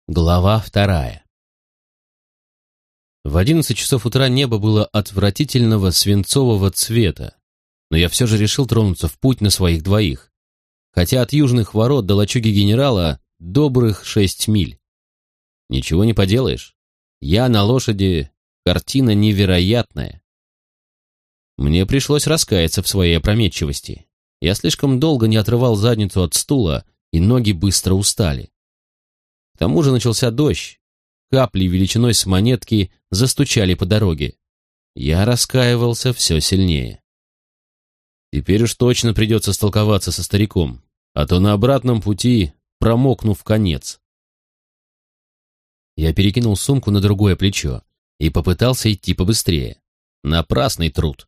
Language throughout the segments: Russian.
Глава 2. В 11 часов утра небо было отвратительного свинцового цвета, но я все же решил тронуться в путь на своих двоих, хотя от южных ворот до лачуги генерала добрых 6 миль. Ничего не поделаешь, я на лошади, картина невероятная. Мне пришлось раскаяться в своей опрометчивости. Я слишком долго не отрывал задницу от стула, и ноги быстро устали. К тому же начался дождь. Капли величиной с монетки застучали по дороге. Я раскаивался все сильнее. Теперь уж точно придется столковаться со стариком, а то на обратном пути промокну в конец. Я перекинул сумку на другое плечо и попытался идти побыстрее. Напрасный труд.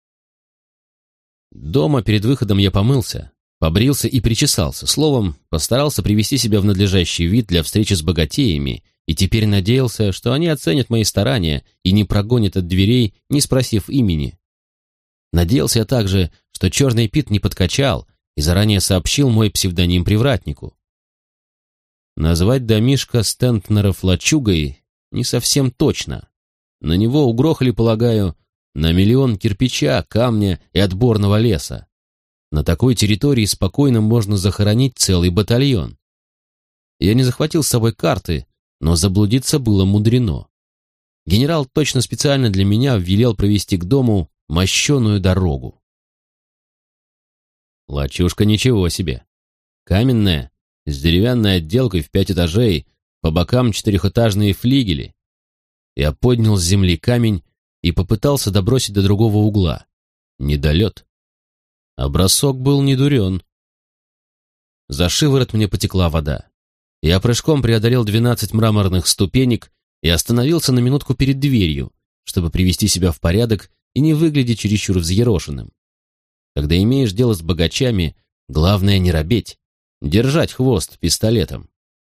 Дома перед выходом я помылся, побрился и причесался, словом, постарался привести себя в надлежащий вид для встречи с богатеями и теперь надеялся, что они оценят мои старания и не прогонят от дверей, не спросив имени. Надеялся я также, что черный Пит не подкачал и заранее сообщил мой псевдоним привратнику. Назвать домишко Стентнеров лачугой не совсем точно. На него угрохали, полагаю, на 1 миллион кирпича, камня и отборного леса. На такой территории спокойно можно захоронить целый батальон. Я не захватил с собой карты, но заблудиться было мудрено. Генерал точно специально для меня велел провести к дому мощеную дорогу. Лачушка ничего себе. Каменная, с деревянной отделкой в 5 этажей, по бокам 4-этажные флигели. Я поднял с земли камень и попытался добросить до другого угла. Недолет. А бросок был недурен. За шиворот мне потекла вода. Я прыжком преодолел 12 мраморных ступенек и остановился на минутку перед дверью, чтобы привести себя в порядок и не выглядеть чересчур взъерошенным. Когда имеешь дело с богачами, главное не робеть, держать хвост пистолетом.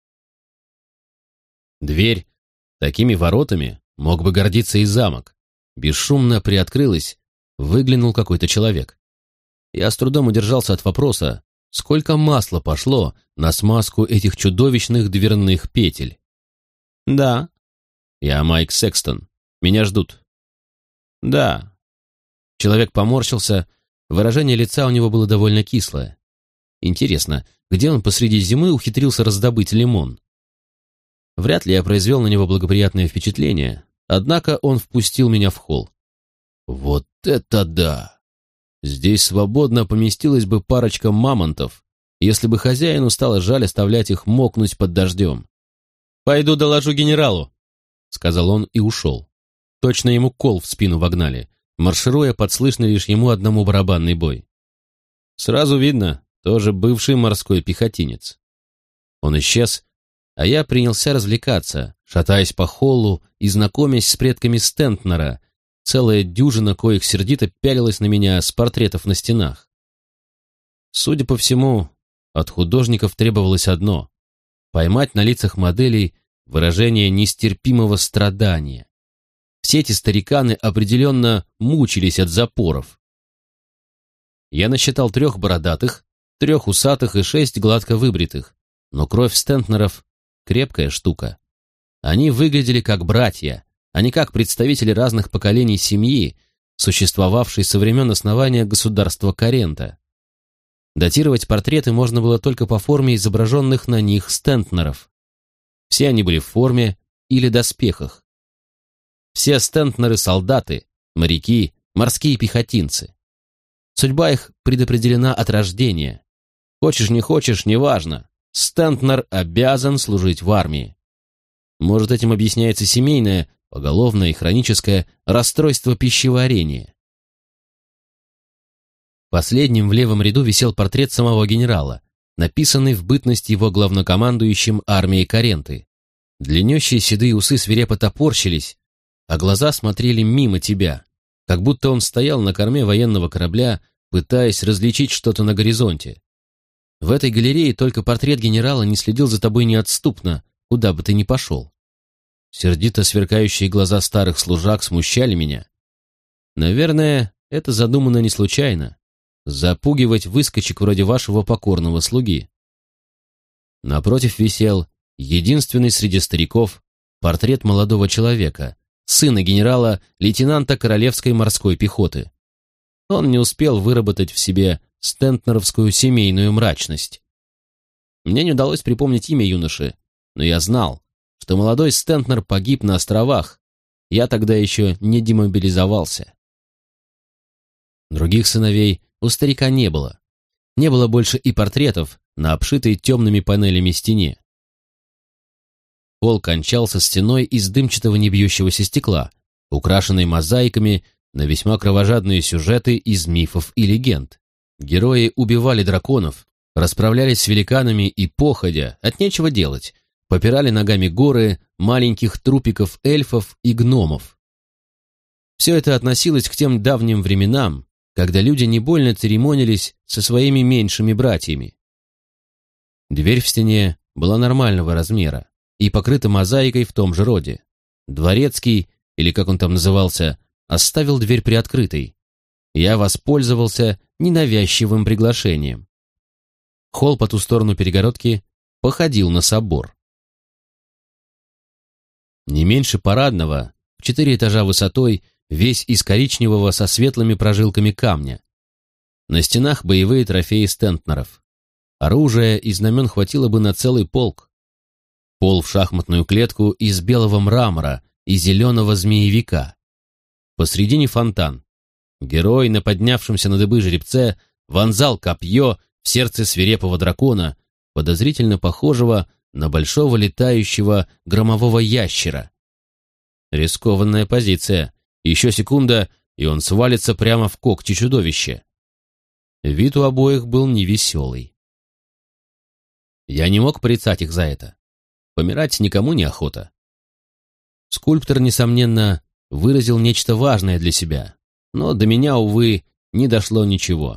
Дверь такими воротами мог бы гордиться и замок. Бесшумно приоткрылась, выглянул какой-то человек. Я с трудом удержался от вопроса, сколько масла пошло на смазку этих чудовищных дверных петель. «Да». «Я Майк Секстон. Меня ждут». «Да». Человек поморщился, выражение лица у него было довольно кислое. Интересно, где он посреди зимы ухитрился раздобыть лимон? Вряд ли я произвел на него благоприятное впечатление, однако он впустил меня в холл. «Вот это да! Здесь свободно поместилась бы парочка мамонтов, если бы хозяину стало жаль оставлять их мокнуть под дождем. «Пойду доложу генералу», — сказал он и ушел. Точно ему кол в спину вогнали, маршируя под слышный лишь ему одному барабанный бой. Сразу видно, тоже бывший морской пехотинец. Он исчез, а я принялся развлекаться, шатаясь по холлу и знакомясь с предками Стентнера. Целая дюжина коих сердито пялилась на меня с портретов на стенах. Судя по всему, от художников требовалось одно — поймать на лицах моделей выражение нестерпимого страдания. Все эти стариканы определенно мучились от запоров. Я насчитал 3 бородатых, 3 усатых и 6 гладко выбритых, но кровь Стентнеров — крепкая штука. Они выглядели как братья, а не как представители разных поколений семьи, существовавшей со времен основания государства Карента. Датировать портреты можно было только по форме изображенных на них Стентнеров. Все они были в форме или доспехах. Все Стентнеры — солдаты, моряки, морские пехотинцы. Судьба их предопределена от рождения. Хочешь, не хочешь, неважно. Стентнер обязан служить в армии. Может, этим объясняется семейное, поголовное и хроническое расстройство пищеварения. Последним в левом ряду висел портрет самого генерала, написанный в бытность его главнокомандующим армией Каренты. Длиннющие седые усы свирепо топорщились, а глаза смотрели мимо тебя, как будто он стоял на корме военного корабля, пытаясь различить что-то на горизонте. В этой галерее только портрет генерала не следил за тобой неотступно, куда бы ты ни пошел. Сердито сверкающие глаза старых служак смущали меня. Наверное, это задумано не случайно. Запугивать выскочек вроде вашего покорного слуги. Напротив висел единственный среди стариков портрет молодого человека, сына генерала-лейтенанта Королевской морской пехоты. Он не успел выработать в себе стентнеровскую семейную мрачность. Мне не удалось припомнить имя юноши, но я знал, что молодой Стентнер погиб на островах. Я тогда еще не демобилизовался. Других сыновей у старика не было. Не было больше и портретов на обшитой темными панелями стене. Пол кончался стеной из дымчатого небьющегося стекла, украшенной мозаиками на весьма кровожадные сюжеты из мифов и легенд. Герои убивали драконов, расправлялись с великанами и, походя, от нечего делать, попирали ногами горы маленьких трупиков эльфов и гномов. Все это относилось к тем давним временам, когда люди не больно церемонились со своими меньшими братьями. Дверь в стене была нормального размера и покрыта мозаикой в том же роде. Дворецкий, или как он там назывался, оставил дверь приоткрытой. Я воспользовался ненавязчивым приглашением. Холл по ту сторону перегородки походил на собор. Не меньше парадного, в 4 этажа высотой, весь из коричневого со светлыми прожилками камня. На стенах боевые трофеи стентнеров. Оружия и знамен хватило бы на целый полк. Пол в шахматную клетку из белого мрамора и зеленого змеевика. Посредине фонтан. Герой на поднявшемся на дыбы жеребце вонзал копье в сердце свирепого дракона, подозрительно похожего на большого летающего громового ящера. Рискованная позиция. Еще секунда, и он свалится прямо в когти чудовища. Вид у обоих был невеселый. Я не мог порицать их за это. Помирать никому не охота. Скульптор, несомненно, выразил нечто важное для себя, но до меня, увы, не дошло ничего.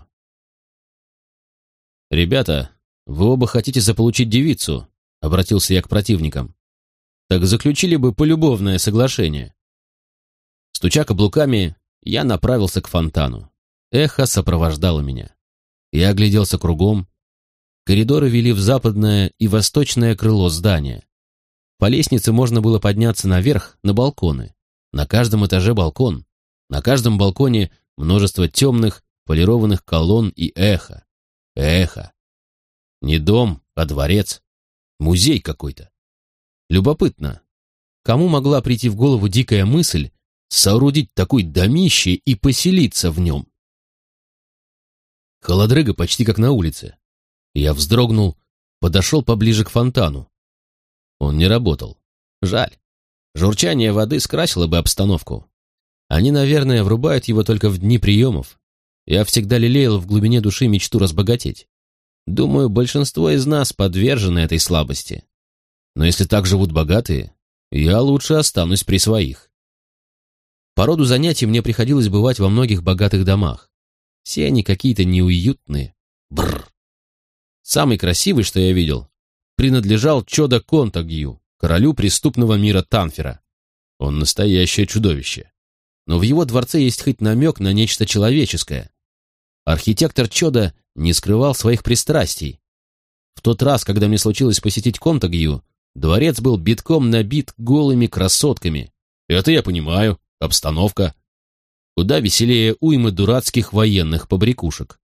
«Ребята, вы оба хотите заполучить девицу», — обратился я к противникам. «Так заключили бы полюбовное соглашение». Стуча каблуками, я направился к фонтану. Эхо сопровождало меня. Я огляделся кругом. Коридоры вели в западное и восточное крыло здания. По лестнице можно было подняться наверх, на балконы. На каждом этаже балкон. На каждом балконе множество темных, полированных колонн и эхо. Эхо. Не дом, а дворец. Музей какой-то. Любопытно, кому могла прийти в голову дикая мысль соорудить такой домище и поселиться в нем? Холодрыга почти как на улице. Я вздрогнул, подошел поближе к фонтану. Он не работал. Жаль. Журчание воды скрасило бы обстановку. Они, наверное, врубают его только в дни приемов. Я всегда лелеял в глубине души мечту разбогатеть. Думаю, большинство из нас подвержены этой слабости. Но если так живут богатые, я лучше останусь при своих. По роду занятий мне приходилось бывать во многих богатых домах. Все они какие-то неуютные. Бррр. Самый красивый, что я видел, принадлежал Чода Контагью, королю преступного мира Танфера. Он настоящее чудовище. Но в его дворце есть хоть намек на нечто человеческое. Архитектор Чода не скрывал своих пристрастий. В тот раз, когда мне случилось посетить Контагью, дворец был битком набит голыми красотками. Это я понимаю, обстановка. Куда веселее уймы дурацких военных побрякушек.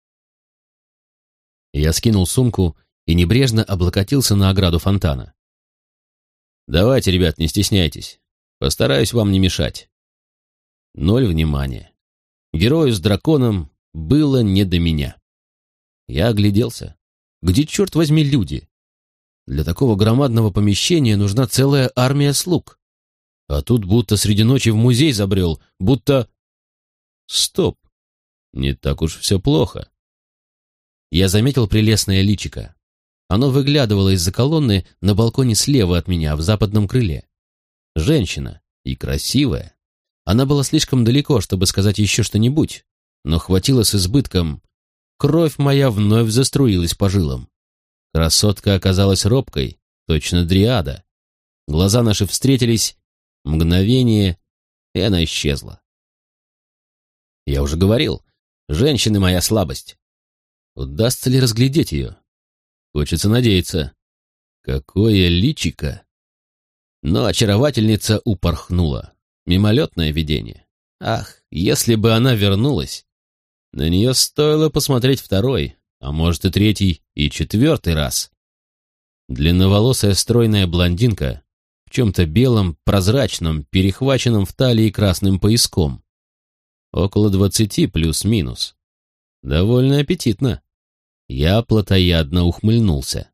Я скинул сумку и небрежно облокотился на ограду фонтана. «Давайте, ребят, не стесняйтесь. Постараюсь вам не мешать». 0 внимания. Герою с драконом было не до меня. Я огляделся. Где, черт возьми, люди? Для такого громадного помещения нужна целая армия слуг. А тут будто среди ночи в музей забрел, будто... Стоп! Не так уж все плохо. Я заметил прелестное личико. Оно выглядывало из-за колонны на балконе слева от меня, в западном крыле. Женщина, и красивая. Она была слишком далеко, чтобы сказать еще что-нибудь, но хватило с избытком. Кровь моя вновь заструилась по жилам. Красотка оказалась робкой, точно дриада. Глаза наши встретились, мгновение, и она исчезла. Я уже говорил, женщины моя слабость. Удастся ли разглядеть ее? Хочется надеяться. Какое личико! Но очаровательница упорхнула. Мимолетное видение. Ах, если бы она вернулась! На нее стоило посмотреть второй, а может и третий, и четвертый раз. Длинноволосая стройная блондинка в чем-то белом, прозрачном, перехваченном в талии красным пояском. Около 20 плюс-минус. Довольно аппетитно. Я плотоядно ухмыльнулся.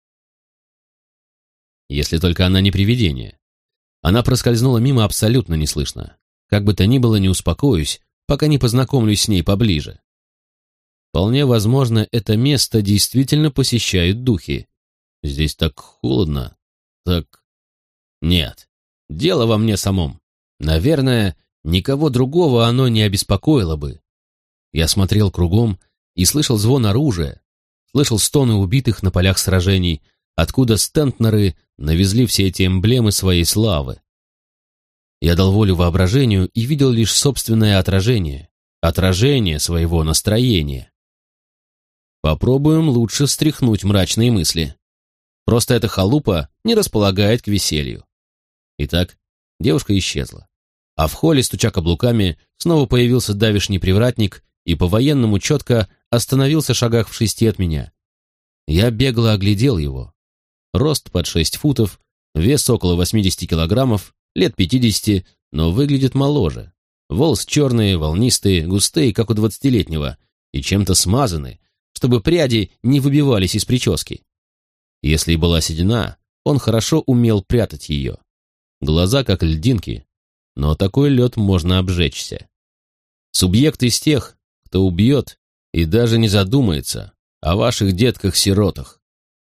Если только она не привидение. Она проскользнула мимо абсолютно неслышно. Как бы то ни было, не успокоюсь, пока не познакомлюсь с ней поближе. Вполне возможно, это место действительно посещают духи. Здесь так холодно, так... Нет, дело во мне самом. Наверное, никого другого оно не обеспокоило бы. Я смотрел кругом и слышал звон оружия, слышал стоны убитых на полях сражений, откуда стентнеры навезли все эти эмблемы своей славы. Я дал волю воображению и видел лишь собственное отражение, отражение своего настроения. Попробуем лучше стряхнуть мрачные мысли. Просто эта халупа не располагает к веселью. Итак, девушка исчезла. А в холле, стуча каблуками, снова появился давишний привратник и по-военному четко остановился в шагах в 6 от меня. Я бегло оглядел его. Рост под 6 футов, вес около 80 килограммов, лет 50, но выглядит моложе. Волосы черные, волнистые, густые, как у 20-летнего, и чем-то смазаны, чтобы пряди не выбивались из прически. Если и была седина, он хорошо умел прятать ее. Глаза как льдинки, но такой лед можно обжечься. Субъект из тех, кто убьет и даже не задумается о ваших детках-сиротах.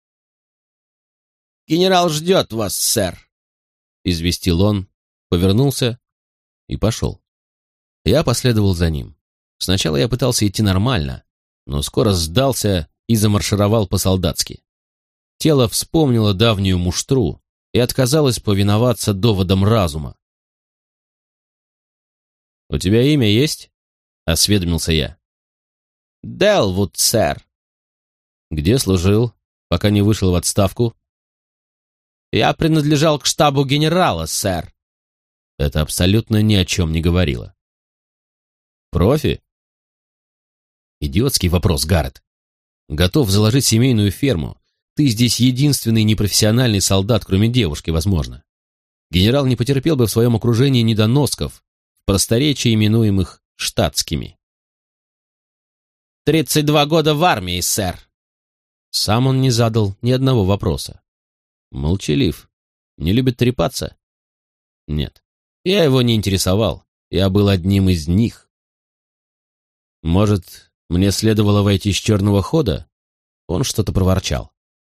«Генерал ждет вас, сэр», — известил он, повернулся и пошел. Я последовал за ним. Сначала я пытался идти нормально, но скоро сдался и замаршировал по-солдатски. Тело вспомнило давнюю муштру и отказалось повиноваться доводам разума. «У тебя имя есть?» — осведомился я. «Делвуд, сэр». «Где служил, пока не вышел в отставку?» «Я принадлежал к штабу генерала, сэр». Это абсолютно ни о чем не говорило. «Профи?» Идиотский вопрос, Гаррет. Готов заложить семейную ферму. Ты здесь единственный непрофессиональный солдат, кроме девушки, возможно. Генерал не потерпел бы в своем окружении недоносков, в просторечии именуемых штатскими. 32 года в армии, сэр. Сам он не задал ни одного вопроса. Молчалив. Не любит трепаться? Нет. Я его не интересовал. Я был одним из них. Может, мне следовало войти с черного хода? Он что-то проворчал.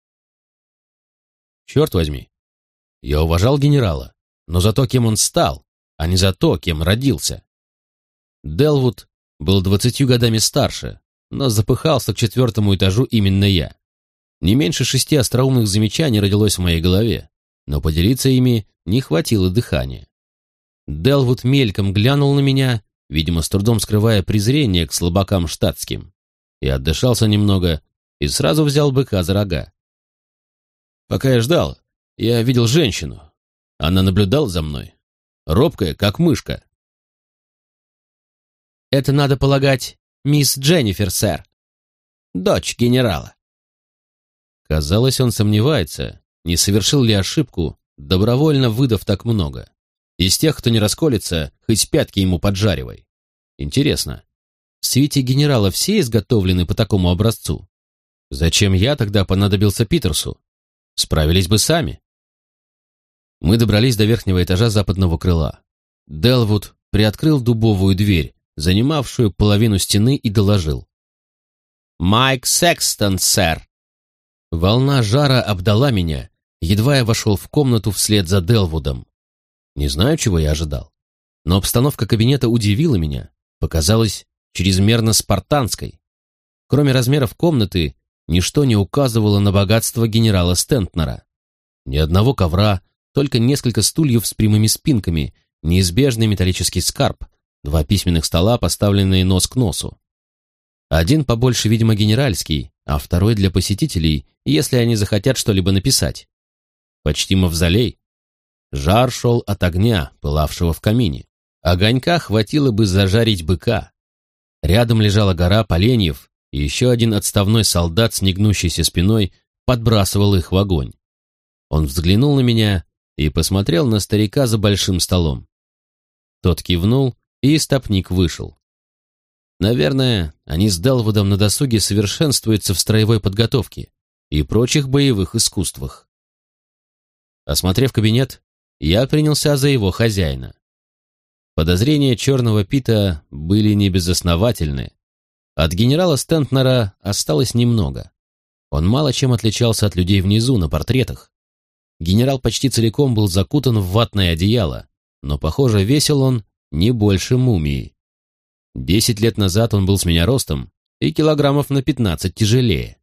Черт возьми. Я уважал генерала, но за то, кем он стал, а не за то, кем родился. Делвуд был 20 годами старше, но запыхался к 4-му этажу именно я. Не меньше 6 остроумных замечаний родилось в моей голове, но поделиться ими не хватило дыхания. Делвуд мельком глянул на меня, видимо, с трудом скрывая презрение к слабакам штатским. Я отдышался немного и сразу взял быка за рога. Пока я ждал, я видел женщину. Она наблюдала за мной, робкая, как мышка. «Это, надо полагать, мисс Дженнифер, сэр. Дочь генерала». Казалось, он сомневается, не совершил ли ошибку, добровольно выдав так много. Из тех, кто не расколется, хоть пятки ему поджаривай. Интересно, в свите генерала все изготовлены по такому образцу? Зачем я тогда понадобился Питерсу? Справились бы сами. Мы добрались до верхнего этажа западного крыла. Делвуд приоткрыл дубовую дверь, занимавшую половину стены, и доложил. «Майк Секстон, сэр». Волна жара обдала меня, едва я вошел в комнату вслед за Делвудом. Не знаю, чего я ожидал, но обстановка кабинета удивила меня, показалась чрезмерно спартанской. Кроме размеров комнаты, ничто не указывало на богатство генерала Стентнера. Ни одного ковра, только несколько стульев с прямыми спинками, неизбежный металлический скарб, 2 письменных стола, поставленные нос к носу. Один побольше, видимо, генеральский, а второй для посетителей, если они захотят что-либо написать. почти мавзолей. Жар шел от огня, пылавшего в камине. Огонька хватило бы зажарить быка. Рядом лежала гора поленьев, и еще один отставной солдат с негнущейся спиной подбрасывал их в огонь. Он взглянул на меня и посмотрел на старика за большим столом. Тот кивнул, и истопник вышел. Наверное, они с Делвудом на досуге совершенствуются в строевой подготовке и прочих боевых искусствах. Осмотрев кабинет, я принялся за его хозяина. Подозрения черного Пита были небезосновательны. От генерала Стентнера осталось немного. Он мало чем отличался от людей внизу на портретах. Генерал почти целиком был закутан в ватное одеяло, но, похоже, весил он не больше мумии. 10 лет назад он был с меня ростом и килограммов на 15 тяжелее.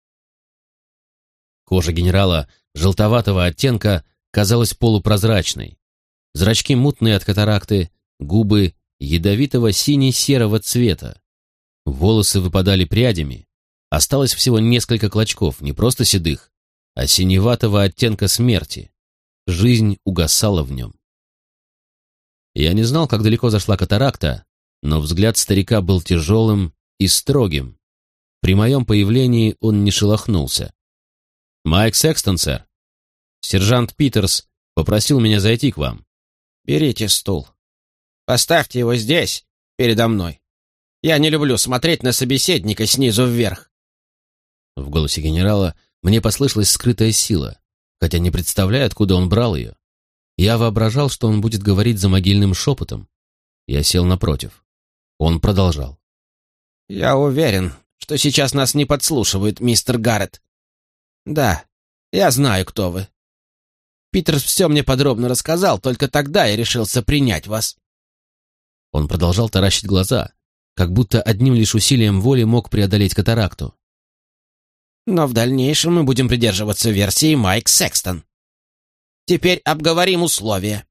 Кожа генерала желтоватого оттенка казалась полупрозрачной. Зрачки мутные от катаракты, губы ядовитого сине-серого цвета. Волосы выпадали прядями. Осталось всего несколько клочков, не просто седых, а синеватого оттенка смерти. Жизнь угасала в нем. Я не знал, как далеко зашла катаракта, но взгляд старика был тяжелым и строгим. При моем появлении он не шелохнулся. «Майк Секстон, сэр. Сержант Питерс попросил меня зайти к вам». «Берите стул. Поставьте его здесь, передо мной. Я не люблю смотреть на собеседника снизу вверх». В голосе генерала мне послышалась скрытая сила, хотя не представляю, откуда он брал ее. Я воображал, что он будет говорить за могильным шепотом. Я сел напротив. Он продолжал. «Я уверен, что сейчас нас не подслушивают, мистер Гарретт. Да, я знаю, кто вы. Питерс все мне подробно рассказал, только тогда я решился принять вас». Он продолжал таращить глаза, как будто одним лишь усилием воли мог преодолеть катаракту. «Но в дальнейшем мы будем придерживаться версии Майк Секстон. Теперь обговорим условия».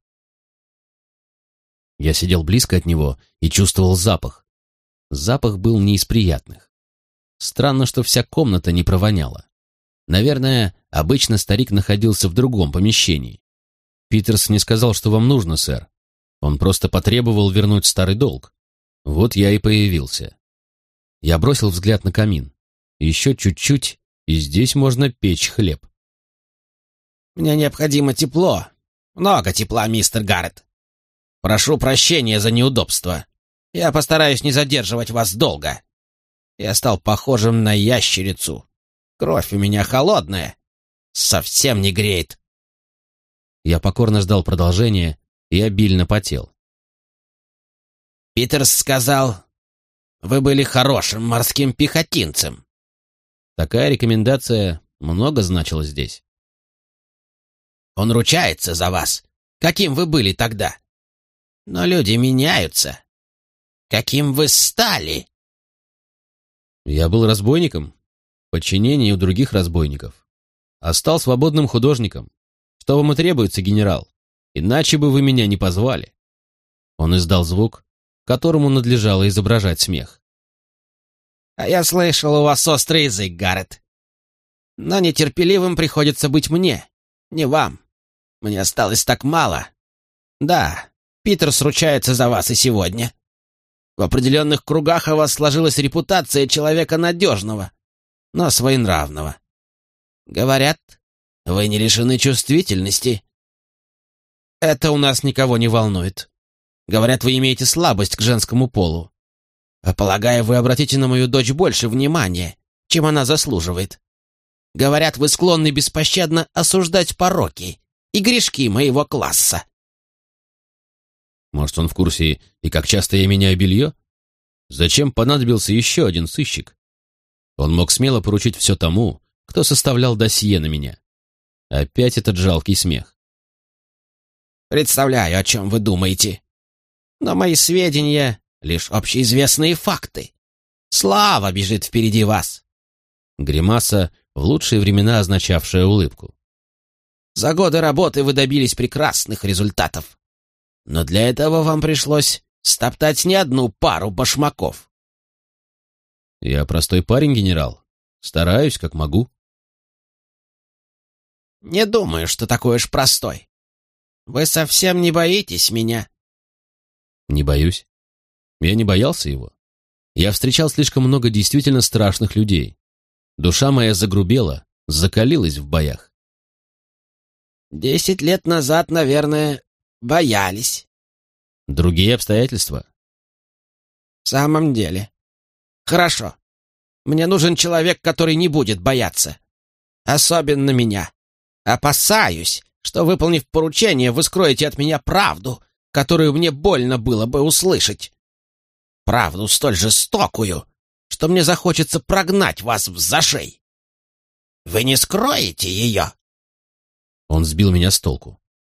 Я сидел близко от него и чувствовал запах. Запах был не из приятных. Странно, что вся комната не провоняла. Наверное, обычно старик находился в другом помещении. Питерс не сказал, что вам нужно, сэр. Он просто потребовал вернуть старый долг. Вот я и появился. Я бросил взгляд на камин. Еще чуть-чуть, и здесь можно печь хлеб. «Мне необходимо тепло. Много тепла, мистер Гарретт. Прошу прощения за неудобство. Я постараюсь не задерживать вас долго. Я стал похожим на ящерицу. Кровь у меня холодная. Совсем не греет». Я покорно ждал продолжения и обильно потел. «Питерс сказал, вы были хорошим морским пехотинцем». Такая рекомендация много значила здесь. «Он ручается за вас. Каким вы были тогда? Но люди меняются. Каким вы стали?» Я был разбойником, в подчинении у других разбойников, а стал свободным художником. Что вам и требуется, генерал? Иначе бы вы меня не позвали. Он издал звук, которому надлежало изображать смех. «А я слышал, у вас острый язык, Гарретт. Но нетерпеливым приходится быть мне, не вам. Мне осталось так мало. Да, Питерс ручается за вас и сегодня. В определенных кругах о вас сложилась репутация человека надежного, но своенравного. Говорят, вы не лишены чувствительности. Это у нас никого не волнует. Говорят, вы имеете слабость к женскому полу. А полагаю, вы обратите на мою дочь больше внимания, чем она заслуживает. Говорят, вы склонны беспощадно осуждать пороки и грешки моего класса». Может, он в курсе, и как часто я меняю белье? Зачем понадобился еще один сыщик? Он мог смело поручить все тому, кто составлял досье на меня. Опять этот жалкий смех. «Представляю, о чем вы думаете. Но мои сведения — лишь общеизвестные факты. Слава бежит впереди вас». Гримаса, в лучшие времена означавшая улыбку. «За годы работы вы добились прекрасных результатов. Но для этого вам пришлось стоптать не одну пару башмаков». Я простой парень, генерал. Стараюсь, как могу. Не думаю, что такой уж простой. Вы совсем не боитесь меня?» Не боюсь. Я не боялся его. Я встречал слишком много действительно страшных людей. Душа моя загрубела, закалилась в боях. 10 лет назад, наверное, боялись. Другие обстоятельства. В самом деле. Хорошо. Мне нужен человек, который не будет бояться. Особенно меня. Опасаюсь, что, выполнив поручение, вы скроете от меня правду, которую мне больно было бы услышать. Правду столь жестокую, что мне захочется прогнать вас в зашей. Вы не скроете ее?» Он сбил меня с толку.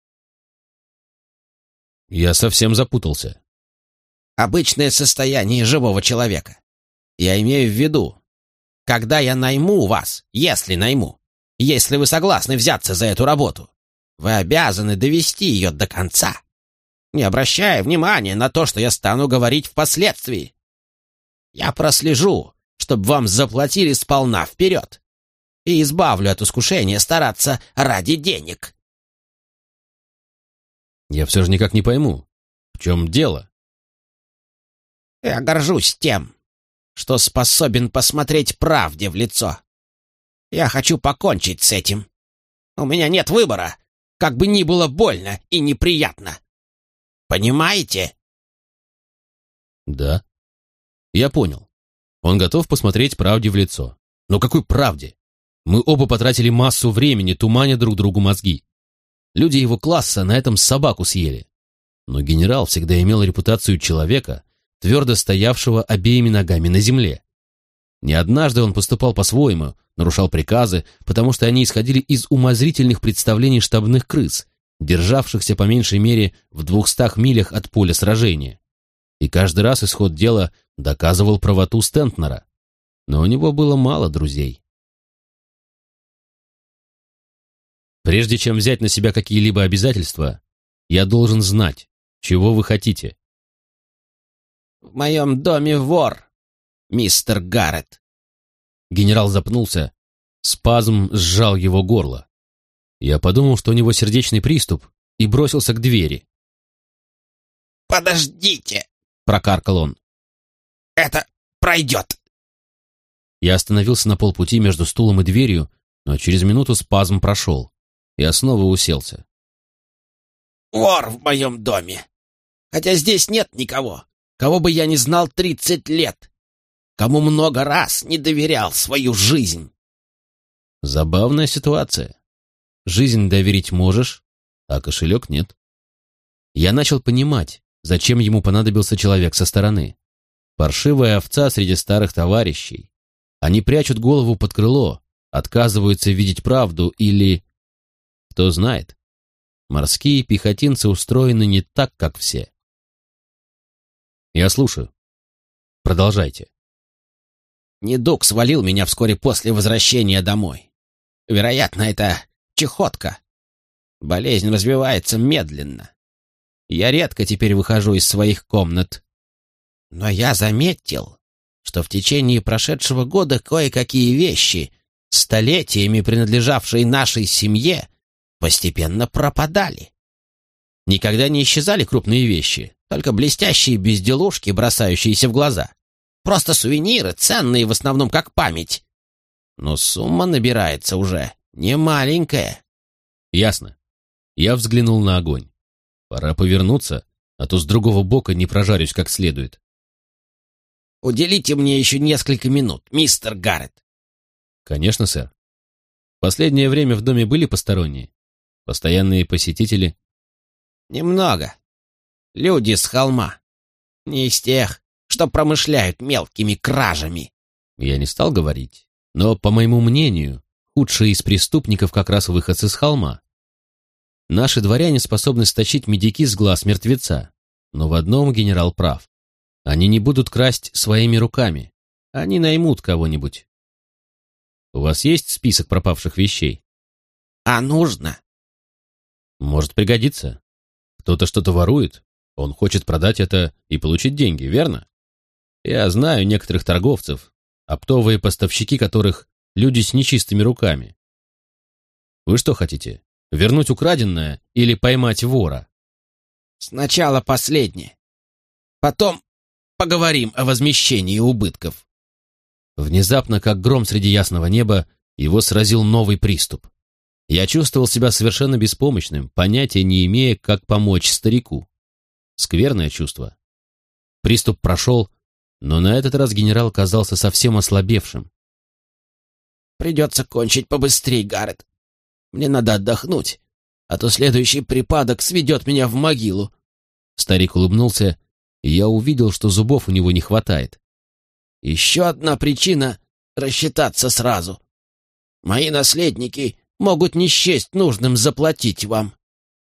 Я совсем запутался. Обычное состояние живого человека. Я имею в виду, когда я найму вас, если вы согласны взяться за эту работу, вы обязаны довести ее до конца, не обращая внимания на то, что я стану говорить впоследствии. Я прослежу, чтобы вам заплатили сполна вперед, и избавлю от искушения стараться ради денег. Я все же никак не пойму, в чем дело? Я горжусь тем, что способен посмотреть правде в лицо. Я хочу покончить с этим. У меня нет выбора, как бы ни было больно и неприятно. Понимаете? Да. Я понял. Он готов посмотреть правде в лицо. Но какой правде? Мы оба потратили массу времени, туманя друг другу мозги. Люди его класса на этом собаку съели. Но генерал всегда имел репутацию человека, твердо стоявшего обеими ногами на земле. Не однажды он поступал по-своему, нарушал приказы, потому что они исходили из умозрительных представлений штабных крыс, державшихся по меньшей мере в 200 милях от поля сражения. И каждый раз исход дела доказывал правоту Стентнера. Но у него было мало друзей. Прежде чем взять на себя какие-либо обязательства, я должен знать, чего вы хотите. В моем доме вор, мистер Гаррет. Генерал запнулся, спазм сжал его горло. Я подумал, что у него сердечный приступ, и бросился к двери. «Подождите!» — прокаркал он. «Это пройдет!» Я остановился на полпути между стулом и дверью, но через минуту спазм прошел. Я снова уселся. «Вор в моем доме! Хотя здесь нет никого, кого бы я не знал 30 лет, кому много раз не доверял свою жизнь!» Забавная ситуация. Жизнь доверить можешь, а кошелек нет. Я начал понимать, зачем ему понадобился человек со стороны. Паршивая овца среди старых товарищей. Они прячут голову под крыло, отказываются видеть правду или... Кто знает, морские пехотинцы устроены не так, как все. Я слушаю. Продолжайте. Недуг свалил меня вскоре после возвращения домой. Вероятно, это чехотка. Болезнь развивается медленно. Я редко теперь выхожу из своих комнат. Но я заметил, что в течение прошедшего года кое-какие вещи, столетиями принадлежавшие нашей семье, постепенно пропадали. Никогда не исчезали крупные вещи, только блестящие безделушки, бросающиеся в глаза. Просто сувениры, ценные в основном как память. Но сумма набирается уже немаленькая. Ясно. Я взглянул на огонь. Пора повернуться, а то с другого бока не прожарюсь как следует. Уделите мне еще несколько минут, мистер Гаррет. Конечно, сэр. В последнее время в доме были посторонние? Постоянные посетители? Немного. Люди с холма. Не из тех, что промышляют мелкими кражами. Я не стал говорить, но, по моему мнению, худшие из преступников как раз выходцы с холма. Наши дворяне способны стащить медики с глаз мертвеца, но в одном генерал прав. Они не будут красть своими руками, они наймут кого-нибудь. У вас есть список пропавших вещей? А нужно? Может пригодиться. Кто-то что-то ворует, он хочет продать это и получить деньги, верно? Я знаю некоторых торговцев, оптовые поставщики которых люди с нечистыми руками. Вы что хотите? Вернуть украденное или поймать вора? Сначала последнее. Потом поговорим о возмещении убытков. Внезапно, как гром среди ясного неба, его сразил новый приступ. Я чувствовал себя совершенно беспомощным, понятия не имея, как помочь старику. Скверное чувство. Приступ прошел, но на этот раз генерал казался совсем ослабевшим. Придется кончить побыстрей, Гаррет. Мне надо отдохнуть, а то следующий припадок сведет меня в могилу. Старик улыбнулся, и я увидел, что зубов у него не хватает. Еще одна причина — рассчитаться сразу. Мои наследники могут не счесть нужным заплатить вам.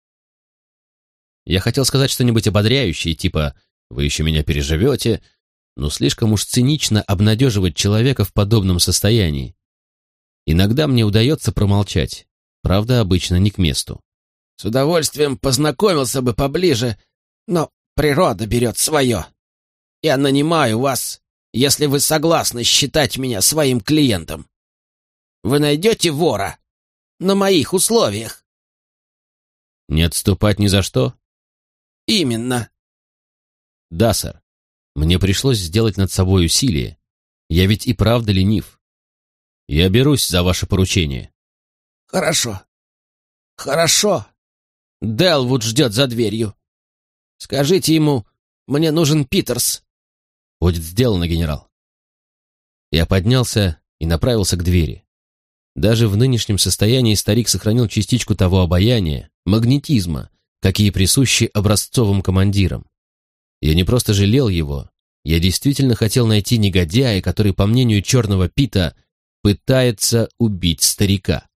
Я хотел сказать что-нибудь ободряющее, типа «Вы еще меня переживете», но слишком уж цинично обнадеживать человека в подобном состоянии. Иногда мне удается промолчать, правда, обычно не к месту. С удовольствием познакомился бы поближе, но природа берет свое. Я нанимаю вас, если вы согласны считать меня своим клиентом. Вы найдете вора на моих условиях. Не отступать ни за что? Именно. Да, сэр. Мне пришлось сделать над собой усилие. Я ведь и правда ленив. Я берусь за ваше поручение. Хорошо. Хорошо. Делвуд ждет за дверью. Скажите ему, мне нужен Питерс. Будет сделано, генерал. Я поднялся и направился к двери. Даже в нынешнем состоянии старик сохранил частичку того обаяния, магнетизма, какие присущи образцовым командирам. Я не просто жалел его, я действительно хотел найти негодяя, который, по мнению черного Пита, пытается убить старика.